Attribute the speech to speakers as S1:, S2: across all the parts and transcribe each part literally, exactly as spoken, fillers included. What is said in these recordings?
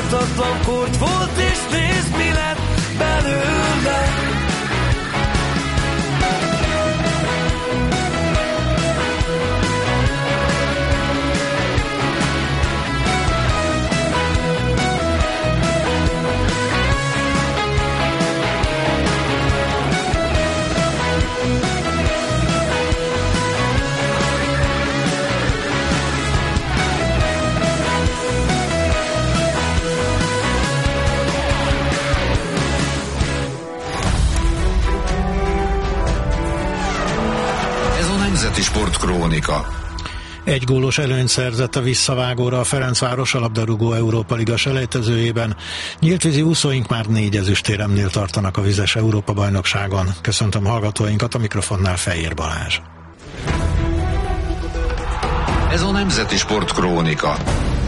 S1: ártatlan kort volt, és nézd, mi lett belőle.
S2: Nemzeti Sportkrónika.
S3: Egy gólos előnyt szerzett a visszavágóra a Ferencváros a labdarúgó Európa Liga selejtezőjében. Nyíltvízi úszóink már négy ezüstéremnél tartanak a vizes Európa-bajnokságon. Köszöntöm hallgatóinkat, a mikrofonnál Fejér Balázs.
S2: Ez a Nemzeti Sportkrónika.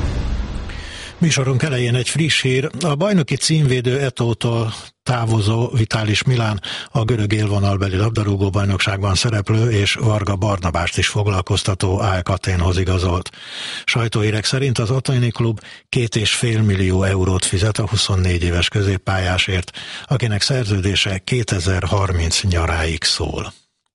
S3: Műsorunk elején egy friss hír. A bajnoki címvédő Etótól távozó Vitalis Milán a görög élvonalbeli labdarúgó bajnokságban szereplő és Varga Barnabást is foglalkoztató á e Athénhoz igazolt. Sajtóhírek szerint az otthoni klub két és fél millió eurót fizet a huszonnégy éves középpályásért, akinek szerződése kétezer-harminc nyaráig szól.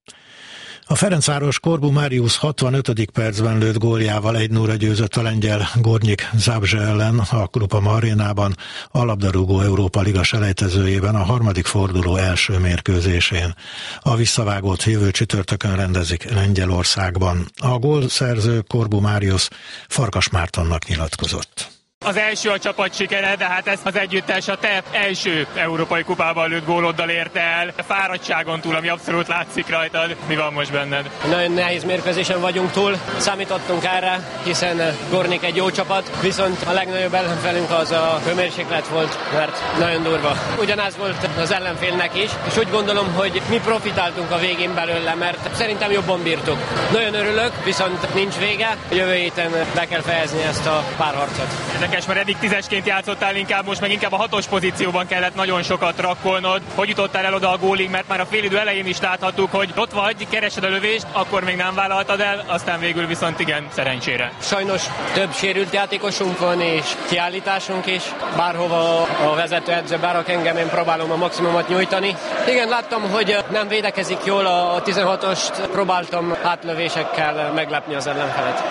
S3: A Ferencváros Corbu Marius hatvanötödik percben lőtt góljával egy nulla győzött a lengyel Gornyik Zabrze ellen a Grupama arénában a labdarúgó Európa Liga selejtezőjében a harmadik forduló első mérkőzésén. A visszavágót jövő csütörtökön rendezik Lengyelországban. A gólszerző Corbu Marius Farkas Mártonnak nyilatkozott.
S4: Az első a csapat sikere, de hát ezt az együttes a te első európai kupában lőtt góloddal érte el. A fáradtságon túl, ami abszolút látszik rajtad. Mi van most benned?
S5: Nagyon nehéz mérkőzésen vagyunk túl. Számítottunk erre, hiszen Gornik egy jó csapat, viszont a legnagyobb ellenfelünk az a hőmérséklet volt, mert nagyon durva. Ugyanaz volt az ellenfélnek is, és úgy gondolom, hogy mi profitáltunk a végén belőle, mert szerintem jobban bírtuk. Nagyon örülök, viszont nincs vége. Jövő héten be kell fejezni ezt a párharcot.
S4: Mert eddig tízesként játszottál, inkább most meg inkább a hatos pozícióban kellett nagyon sokat rakkolnod. Hogy jutottál el oda a gólig, mert már a félidő elején is láthattuk, hogy ott vagy, keresed a lövést, akkor még nem vállaltad el, aztán végül viszont igen, szerencsére.
S5: Sajnos több sérült játékosunk van, és kiállításunk is. Bárhova a vezetőedző berak engem, én próbálom a maximumot nyújtani. Igen, láttam, hogy nem védekezik jól, a tizenhatost próbáltam átlövésekkel meglepni az ellenfelet.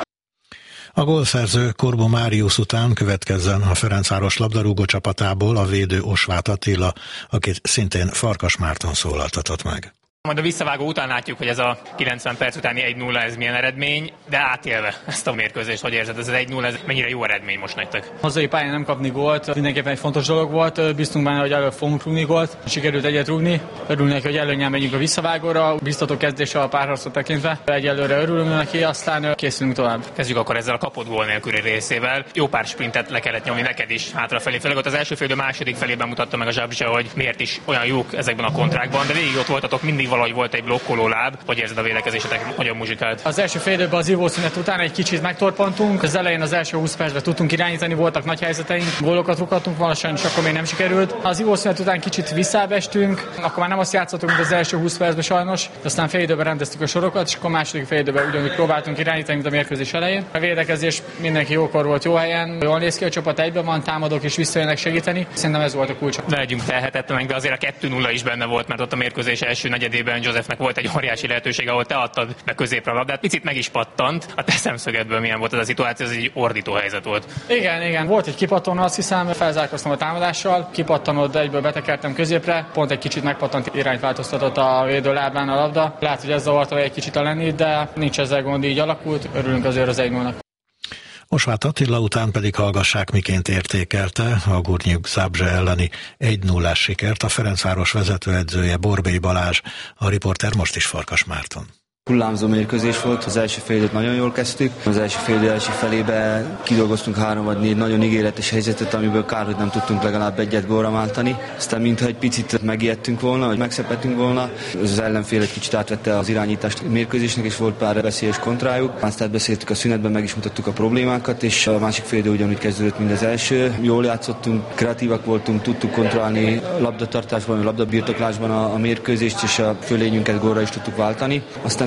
S3: A gólszerző Corbu Marius után következzen a Ferencváros labdarúgó csapatából a védő Osváth Attila, akit szintén Farkas Márton szólaltatott meg.
S4: Majd a visszavágó után látjuk, hogy ez a kilencven perc utáni egy nulla, ez milyen eredmény, de átélve ezt a mérkőzést, hogy érzed, ez az egy nulla, ez mennyire jó eredmény most nektek?
S6: Hazai pályán nem kapni gólt, mindenképpen egy fontos dolog volt, bíztunk benne, hogy előbb fogunk rúgni gólt, sikerült egyet rúgni, örülünk neki, hogy előnnyel megyünk a visszavágóra, biztató kezdése a párharcot tekintve, egyelőre örülünk neki, aztán készülünk tovább.
S4: Kezdjük akkor ezzel a kapott gól nélküli részével. Jó pár sprintet le kellett nyomni neked is hátrafelé, főleg ott az első fél második felében mutatta meg a Zabrze, hogy miért is olyan jók ezekben a kontrákban, de végig ott voltatok, mindig valahogy volt egy blokkoló láb, hogy érzed a védekezésetek, hogyan muzsikált?
S6: Az első fél időben az ivószünet után egy kicsit megtorpantunk, az elején az első húsz percben tudtunk irányítani, voltak nagy helyzeteink, gólokat rúghattunk volna, sajnos akkor még nem sikerült. Az ivószünet után kicsit visszábestünk, akkor már nem azt játszottunk, mint az első húsz percben sajnos, aztán fél időben rendeztük a sorokat, és akkor a második fél időben ugyanúgy próbáltunk irányítani, mint a mérkőzés elején. A védekezés mindenki jókor volt, jó helyen, jól néz ki, a csapat egyben van, támadók és visszajönnek segíteni. Szerintem ez volt a kulcs.
S4: Ne legyünk felhetetlenek, de azért a kettő nulla is benne volt, mert ott a mérkőzés első negyedében Józsefnek volt egy óriási lehetőség, ahol te adtad be középre a labdát, picit meg is pattant. A te szemszögedből milyen volt ez a szituáció, ez egy ordító helyzet volt.
S6: Igen, igen, volt egy kipatton, azt hiszem, felzárkoztam a támadással, kipattanod, egyből betekertem középre, pont egy kicsit megpattant, irányt változtatott a védő lábán a labda. Lehet, hogy ez zavarta egy kicsit a lenni, de nincs ezzel gond, így alakult, örülünk azért az egy nullnak.
S3: Osváth Attila után pedig hallgassák, miként értékelte a Gornyik Zabrze elleni egy nullás sikert a Ferencváros vezetőedzője Borbély Balázs, a riporter most is Farkas Márton.
S7: Hullámzó mérkőzés volt, az első fél időt nagyon jól kezdtük, az első fél idő első felébe kidolgoztunk három vagy négy nagyon ígéretes helyzetet, amiből kár, hogy nem tudtunk legalább egyet gólra váltani. Aztán mintha egy picit megijedtünk volna, hogy megszepettünk volna. Az ellenfél egy kicsit átvette az irányítást a mérkőzésnek, és volt pár veszélyes kontrájuk. Aztán beszéltük a szünetben, meg is mutattuk a problémákat, és a másik fél idő ugyanúgy kezdődött, mint az első. Jól játszottunk, kreatívak voltunk, tudtuk kontrollálni a labdatartásban, a labdabirtoklásban a, a mérkőzést, és a fölényünket gólra is tudtuk váltani. Aztán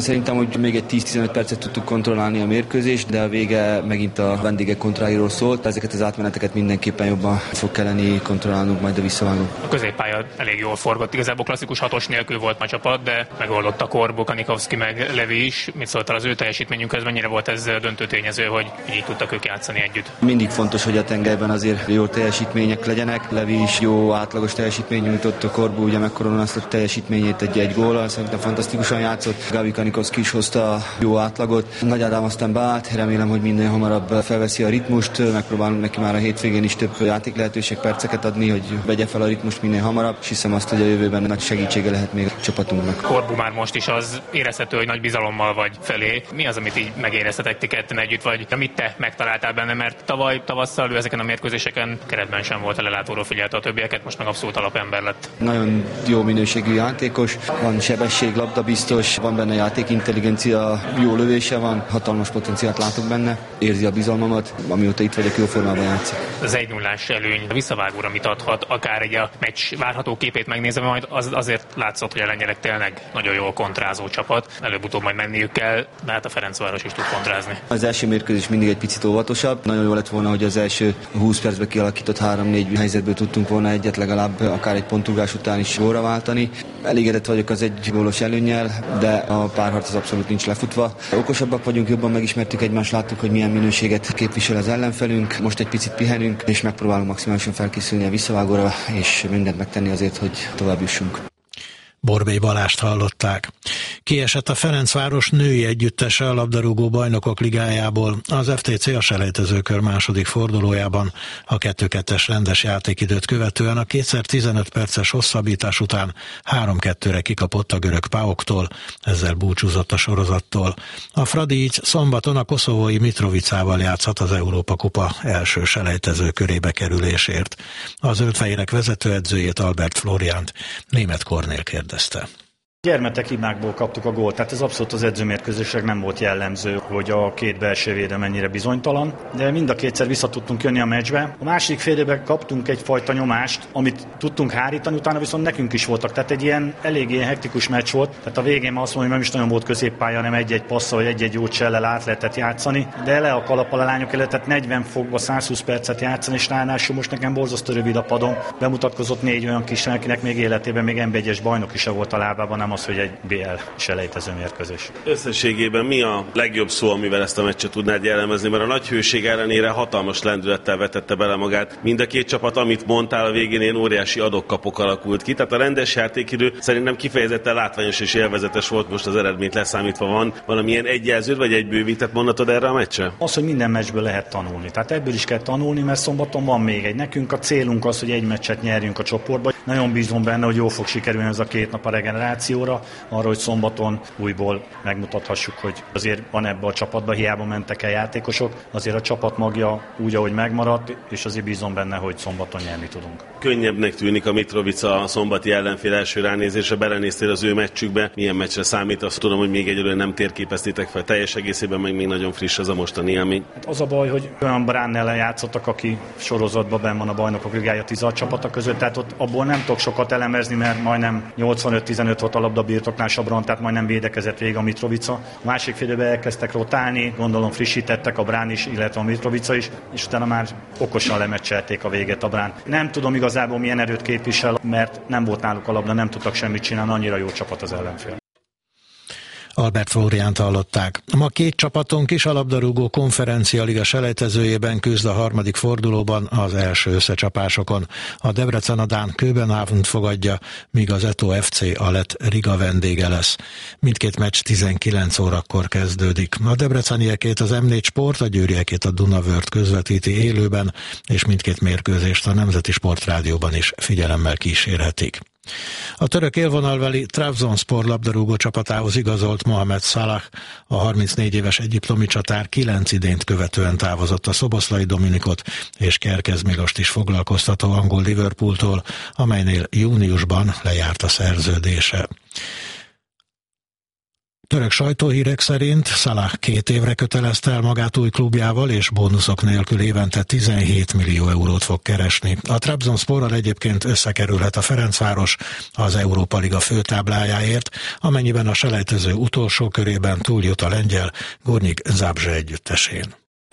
S7: szerintem, hogy még egy tíz-tizenöt percet tudtuk kontrollálni a mérkőzést, de a vége megint a vendégek kontráiról szólt. Ezeket az átmeneteket mindenképpen jobban fog kelleni kontrollálnunk majd a visszavágó.
S4: A középpálya elég jól forgott, igazából klasszikus hatos nélkül volt a csapat, de megoldotta Korbu, Kanikowski meg Levi is. Mit szóltál az ő teljesítményünkhez, mennyire volt ez döntő tényező, hogy így tudtak ők játszani együtt?
S7: Mindig fontos, hogy a tengerben azért jó teljesítmények legyenek. Levi is jó átlagos teljesítmény nyújtott, a Korbu ugye megkoronázta teljesítményét egy egy góllal, szerintem fantasztikusan játszott. Gabi Kanikowski is hozta a jó átlagot. Nagy Ádám aztán beállt, remélem, hogy minél hamarabb felveszi a ritmust. Megpróbálunk neki már a hétvégén is több játék lehetőség, perceket adni, hogy vegye fel a ritmust minél hamarabb, és hiszem azt, hogy a jövőben nagy segítsége lehet még a csapatunknak.
S4: Korbu már most is az érezhető, hogy nagy bizalommal vagy felé. Mi az, amit így megéreztetek ti ketten együtt, vagy amit te megtaláltál benne, mert tavaly tavasszal ő ezeken a mérkőzéseken keretben sem volt, a lelátóról figyelte a többieket, most meg abszolút alapember lett.
S7: Nagyon jó minőségű játékos, van sebesség, labdabiztos, van benne játékintelligencia, jó lövése van, hatalmas potenciált látok benne, érzi a bizalmamat, amióta itt vagyok, jó formában játszik.
S4: Az egy nullás előny a visszavágóra mit adhat, akár egy a meccs várható képét megnézve, majd az, azért látszott, hogy a lengyelek tényleg nagyon jól kontrázó csapat. Előbb-utóbb majd menniük kell, de hát a Ferencváros is tud kontrázni.
S7: Az első mérkőzés mindig egy picit óvatosabb. Nagyon jó lett volna, hogy az első húsz percben kialakított három-négy helyzetből tudtunk volna egyet legalább akár egy pontrugás után is gólra váltani. Elégedett vagyok az egy gólos előnnyel, de a párharc az abszolút nincs lefutva. Okosabbak vagyunk, jobban megismertük egymást, láttuk, hogy milyen minőséget képvisel az ellenfelünk. Most egy picit pihenünk, és megpróbálunk maximálisan felkészülni a visszavágóra, és mindent megtenni azért, hogy tovább jussunk.
S3: Borbély Balást hallották. Kiesett a Ferencváros női együttese a labdarúgó bajnokok ligájából. Az ef té cé a selejtezőkör második fordulójában a kettő kettes rendes játékidőt követően a kétszer tizenöt perces hosszabbítás után három kettőre kikapott a görög páoktól, ezzel búcsúzott a sorozattól. A Fradi így szombaton a koszovói Mitrovicával játszhat az Európa Kupa első selejtező körébe kerülésért. A zöldfehérek vezetőedzőjét, Albert Flóriánt Németh Kornél kérdezte.
S8: Gyermetek hibákból kaptuk a gólt, tehát ez abszolút az edzőmérkőzések nem volt jellemző, hogy a két belső védő mennyire bizonytalan, de mind a kétszer vissza tudtunk jönni a meccsbe. A második fél időben kaptunk egyfajta nyomást, amit tudtunk hárítani, utána viszont nekünk is voltak, tehát egy ilyen eléggé hektikus meccs volt, tehát a végén azt mondom, hogy nem is nagyon volt középpálya, nem egy-egy passzal, vagy egy-egy jó csellel át lehetett játszani, de le a kalappal a lányok előtt, tehát negyven fokba százhúsz percet játszani, és ráadásul most nekem borzasztó rövid a padon, bemutatkozott négy olyan kis, akinek még életében még en bé egyes bajnok is volt a lábában, nem az, hogy egy bé el selejtező mérkőzés.
S9: Összességében mi a legjobb szó, amivel ezt a meccset tudnád jellemezni, mert a nagy hőség ellenére hatalmas lendülettel vetette bele magát. Mind a két csapat, amit mondtál, a végén ilyen óriási adok-kapok alakult ki, tehát a rendes játékidő szerintem kifejezetten látványos és élvezetes volt, most az eredményt leszámítva. Van valamilyen egyjelződ vagy egy bővített mondatod erre a meccsre?
S8: Az, hogy minden meccsből lehet tanulni. Tehát ebből is kell tanulni, mert szombaton van még egy. Nekünk a célunk az, hogy egy meccset nyerjünk a csoportba. Nagyon bízom benne, hogy jól fog sikerülni ez a két nap a regenerációra, arra, hogy szombaton újból megmutathassuk, hogy azért van ebbe a csapatba, hiába mentek el játékosok, azért a csapat magja úgy, ahogy megmaradt, és azért bízom benne, hogy szombaton nyerni tudunk.
S9: Könnyebbnek tűnik a Mitrovica a szombati ellenfél első ránézésre, belenéztél az ő meccsükbe, milyen meccsre számít, azt tudom, hogy még egyelőre nem térképeztétek fel teljes egészében, meg még nagyon friss az a mostani élmény.
S8: Hát az a baj, hogy olyan Brán ellen játszottak, aki sorozatban benn van a Bajnokok Ligája tizenhat csapata között, tehát ott abból nem tudok sokat elemezni, mert majdnem nyolcvanöt tizenöt volt a labda birtoknál Sabron, tehát majdnem védekezett végig a Mitrovica. A másik fél időben elkezdtek rotálni, gondolom frissítettek a Brán is, illetve a Mitrovica is, és utána már okosan lemeccselték a véget a Brán. Nem tudom igazából milyen erőt képvisel, mert nem volt náluk a labda, nem tudtak semmit csinálni, annyira jó csapat az ellenfél.
S3: Albert Flóriánt hallották. Ma két csapatunk is a labdarúgó konferencia liga selejtezőjében küzd a harmadik fordulóban az első összecsapásokon. A Debrecen a dán Köbenhavnt fogadja, míg az Eto ef cé a lett Riga vendége lesz. Mindkét meccs tizenkilenc órakor kezdődik. A debreceniekét az em négy Sport, a győriekét a Dunavört közvetíti élőben, és mindkét mérkőzést a Nemzeti Sportrádióban is figyelemmel kísérhetik. A török élvonalbeli Trabzonspor labdarúgó csapatához igazolt Mohamed Salah, a harmincnégy éves egyiptomi csatár kilenc idényt követően távozott a Szoboszlai Dominikot és Kerkez Milost is foglalkoztató angol Liverpooltól, amelynél júniusban lejárt a szerződése. Török sajtóhírek szerint Salah két évre kötelezte el magát új klubjával, és bónuszok nélkül évente tizenhét millió eurót fog keresni. A Trabzonsporral egyébként összekerülhet a Ferencváros az Európa Liga főtáblájáért, amennyiben a selejtező utolsó körében túljut a lengyel Gornik Zabrze együttesén.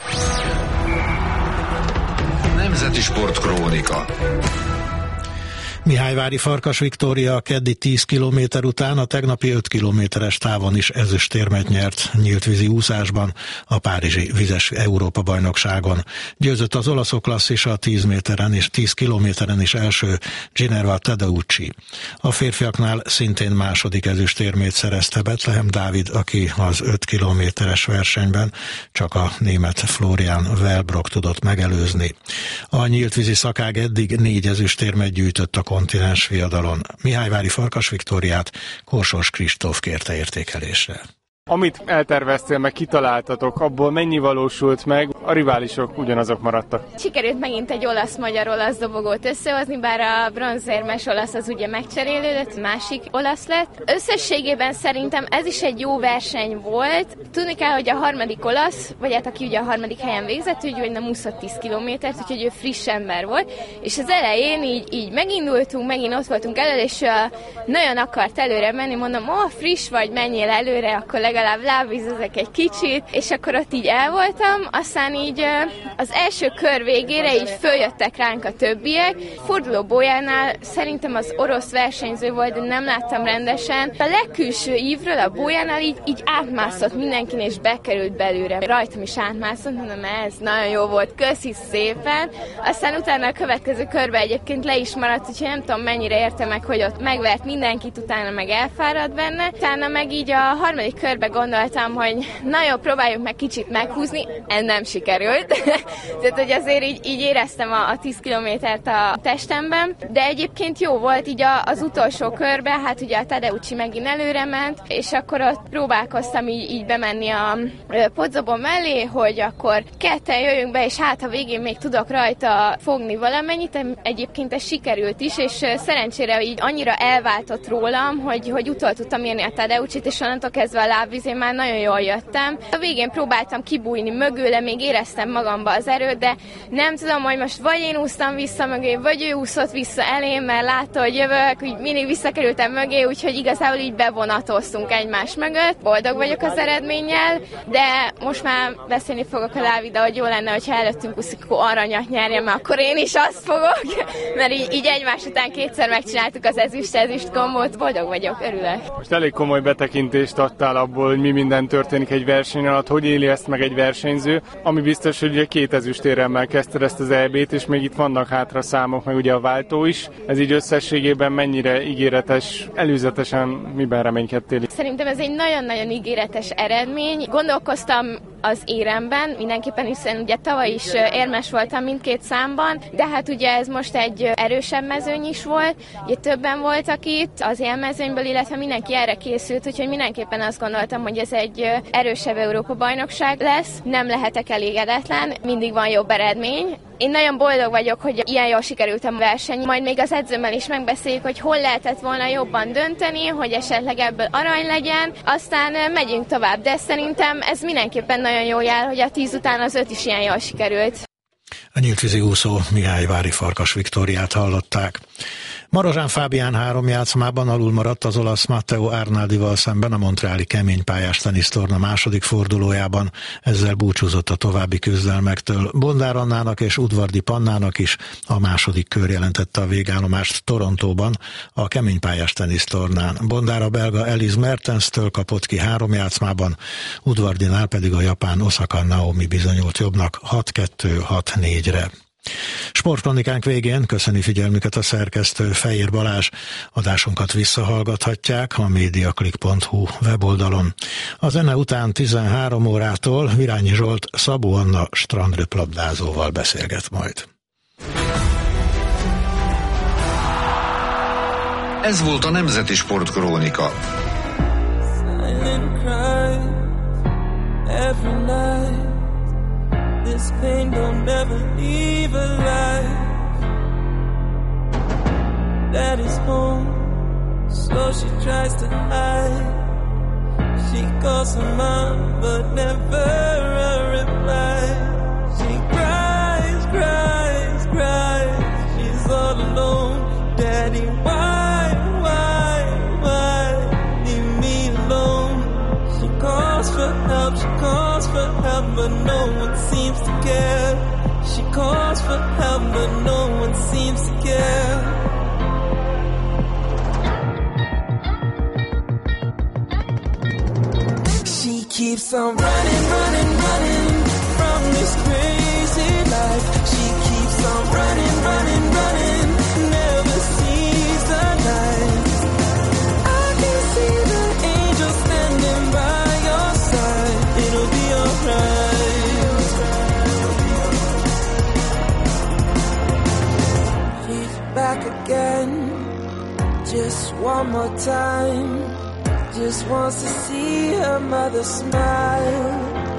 S2: Nemzeti Sportkrónika.
S3: Mihályvári Farkas Viktória a keddi tíz kilométer után a tegnapi öt kilométeres távon is ezüstérmet nyert nyíltvízi úszásban a párizsi vizes Európa-bajnokságon. Győzött az olaszok klasszisa a tíz méteren és tíz kilométeren is első Ginerva Tadeucci. A férfiaknál szintén második ezüstérmét szerezte Betlehem Dávid, aki az öt kilométeres versenyben csak a német Florian Wellbrock tudott megelőzni. A nyíltvízi szakág eddig négy ezüstérmet gyűjtött a kontinens viadalon. Mihályvári Farkas Viktóriát Korsos Kristóf kérte értékelésre.
S10: Amit elterveztél, meg kitaláltatok, abból mennyi valósult meg, a riválisok ugyanazok maradtak?
S11: Sikerült megint egy olasz-magyar-olasz dobogót összehozni, bár a bronzérmes olasz az ugye megcserélődött, másik olasz lett. Összességében szerintem ez is egy jó verseny volt. Tudni kell, hogy a harmadik olasz, vagy hát aki ugye a harmadik helyen végzett, úgy, hogy nem úszott tíz kilométert, úgyhogy ő friss ember volt. És az elején így, így megindultunk, megint ott voltunk elő, és uh, nagyon akart előre menni, mondom, ó, oh, friss vagy, menjél előre, akkor legalább lábvízezek egy kicsit, és akkor ott így el voltam, aztán így az első kör végére így följöttek ránk a többiek. Forduló bójánál szerintem az orosz versenyző volt, de nem láttam rendesen. A legkülső ívről a bójánál így, így átmászott mindenkin, és bekerült belőle. Rajtam is átmászott, mondom, ez nagyon jó volt, köszi szépen. Aztán utána a következő körbe egyébként le is maradt, úgyhogy nem tudom mennyire érte meg, hogy ott megvert mindenkit, utána meg elfáradt benne. Utána meg így a harmadik körbe gondoltam, hogy na jó, próbáljuk meg kicsit meghúzni, ez nem sikerült. Tehát, hogy azért így, így éreztem a, a tíz kilométert a testemben, de egyébként jó volt így a, az utolsó körbe, hát ugye a Tadeucci megint előre ment, és akkor ott próbálkoztam így, így bemenni a podzobon mellé, hogy akkor ketten jöjjünk be, és hát a végén még tudok rajta fogni valamennyit, egyébként ez sikerült is, és szerencsére így annyira elváltott rólam, hogy, hogy utol tudtam érni a Tadeuccit, és onnantól kezdve a lábvízén már nagyon jól jöttem. A végén próbáltam kibújni mögőle, még éreztem magamba az erőt, de nem tudom, hogy most vagy én úsztam vissza mögé, vagy ő úszott vissza elém, mert látta, hogy jövök, úgy mindig visszakerültem mögé, úgyhogy igazából így bevonatoztunk egymás mögött. Boldog vagyok az eredménnyel, de most már beszélni fogok a Dáviddal, hogy jó lenne, hogyha előttünk úszik, akkor aranyat nyerjem, mert akkor én is azt fogok, mert így, így egymás után kétszer megcsináltuk az ezüst-ezüst kombót, boldog vagyok, örülök.
S10: Most elég komoly betekintést adtál abból, hogy mi minden történik egy verseny alatt, hogy éli ezt meg egy versenyző, ami biztos, hogy ugye két ezüstéremmel kezdted ezt az é bét, és még itt vannak hátra számok, meg ugye a váltó is. Ez így összességében mennyire ígéretes, előzetesen miben reménykedtél?
S11: Szerintem ez egy nagyon-nagyon ígéretes eredmény. Gondolkoztam az éremben, mindenképpen, hiszen ugye tavaly is érmes voltam mindkét számban, de hát ugye ez most egy erősebb mezőny is volt, ugye többen voltak itt az élmezőnyből, illetve mindenki erre készült, úgyhogy mindenképpen azt gondoltam, hogy ez egy erősebb Európa-bajnokság lesz. Nem lehetek elégedetlen, mindig van jobb eredmény. Én nagyon boldog vagyok, hogy ilyen jól sikerült a verseny. Majd még az edzőmmel is megbeszéljük, hogy hol lehetett volna jobban dönteni, hogy esetleg ebből arany legyen. Aztán megyünk tovább, de szerintem ez mindenképpen nagyon jó jel, hogy a tíz után az öt is ilyen jól sikerült.
S3: A nyíltvízi úszó Mihályvári Farkas Viktóriát hallották. Marozsán Fábián három játszmában alul maradt az olasz Matteo Arnaldival szemben a montreali keménypályás tenisztorna második fordulójában, ezzel búcsúzott a további küzdelmektől. Bondár Annának és Udvardi Pannának is a második kör jelentette a végállomást Torontóban, a keménypályás tenisztornán. Bondár a belga Elise Mertenstől kapott ki három játszmában, Udvardinál pedig a japán Osaka Naomi bizonyult jobbnak hat kettő hat négyre. Sportkronikánk végén köszöni figyelmüket a szerkesztő Fejér Balázs. Adásunkat visszahallgathatják a mediaclick pont hu weboldalon. A zene után tizenhárom órától Virányi Zsolt Szabó Anna strandröplabdázóval beszélget majd.
S2: Ez volt a Nemzeti Sportkrónika.
S1: This pain don't never leave a life. That is home, so she tries to hide. She calls her mom, but never a reply. She cries, cries, cries. She's all alone. Daddy, why, why, why leave me alone? She calls for help, she calls for help, but no one seems to care. She calls for help, but no one seems to care. She keeps on running, running, running from this crazy life. She keeps on running, running, running, never sees the light. I can see the angel standing by your side. It'll be alright. She's back again, just one more time. Just wants to see her mother smile.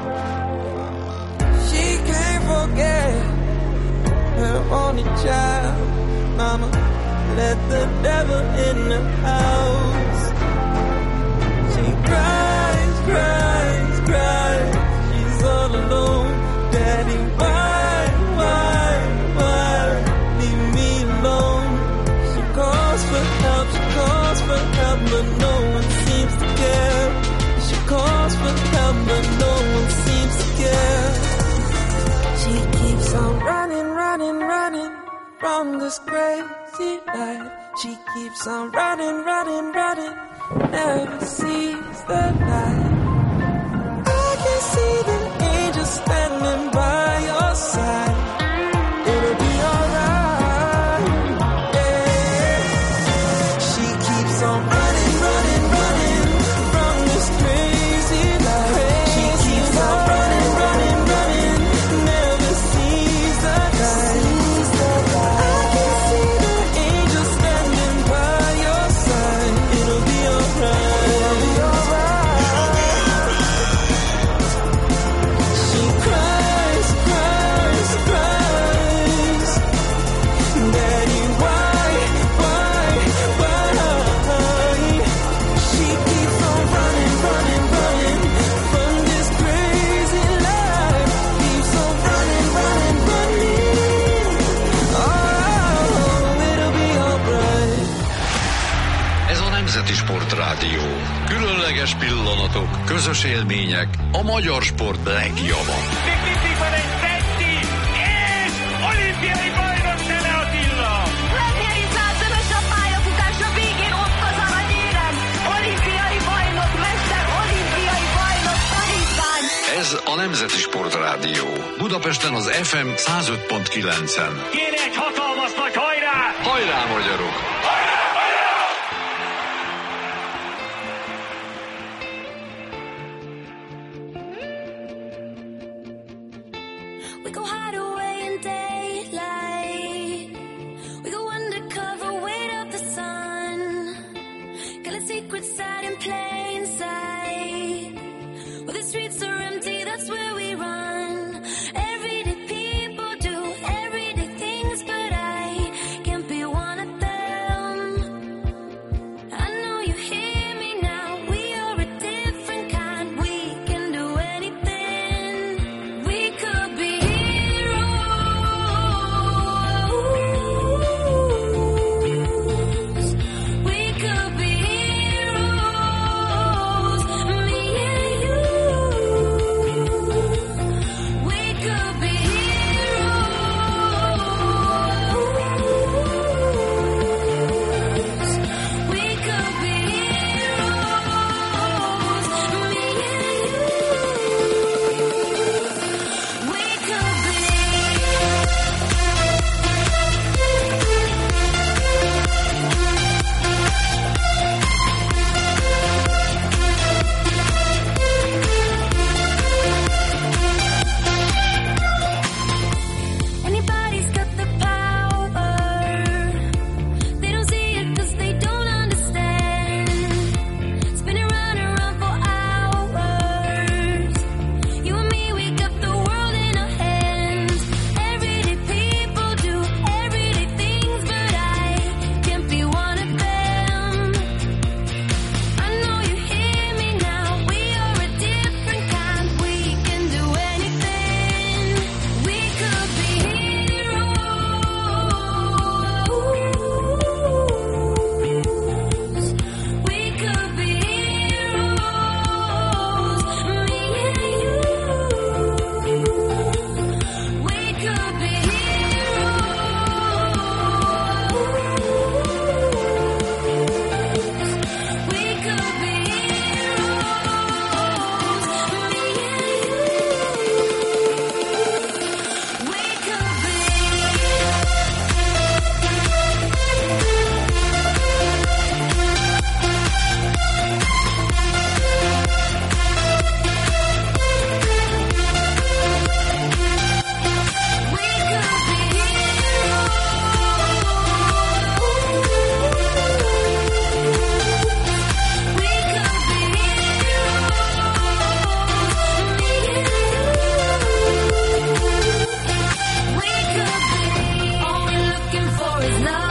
S1: She can't forget her only child. Mama, let the devil in the house. She cries, cries, cries. She's all alone. Daddy, why, why, why leave me alone? She calls for help, she calls for help, but no one seems to care. She calls for help, but no one seems to care. She keeps on running, running, running from this crazy life. She keeps on running, running, running, never sees the light. I can see the angel standing by your side. It'll be alright. Yeah. She keeps on running, running, running from this crazy life. She keeps on running, running, running, never sees the light. I can see the angel standing by your side. It'll be alright. It'll be alright. She cries, cries, cries. Daddy, why, why, why? She keeps on running, running, running from this crazy life. Keeps on running, running, running. Oh, it'll be alright.
S2: Ez a Nemzeti Sportrádió. Különleges pillanatok, közös élmények, a magyar sport legjava.
S1: Mindig van egy Fetti és olimpiai bajnok Neme Attila.
S12: Legnyeri százszörös a pályafutás, a végén ott az aranyérem. Olimpiai bajnok, mester, olimpiai bajnok, tanítvány.
S2: Ez a Nemzeti Sportrádió. Budapesten az ef em száz öt pont kilencen.
S1: Kéne egy hatalmas nagy hajrá!
S2: Hajrá, magyarok!
S12: We go hide away in daylight. We go undercover, wait up the sun. Got a secret side in plain sight. Where the streets are empty, that's where we run. Everyday people do everyday things, but is love.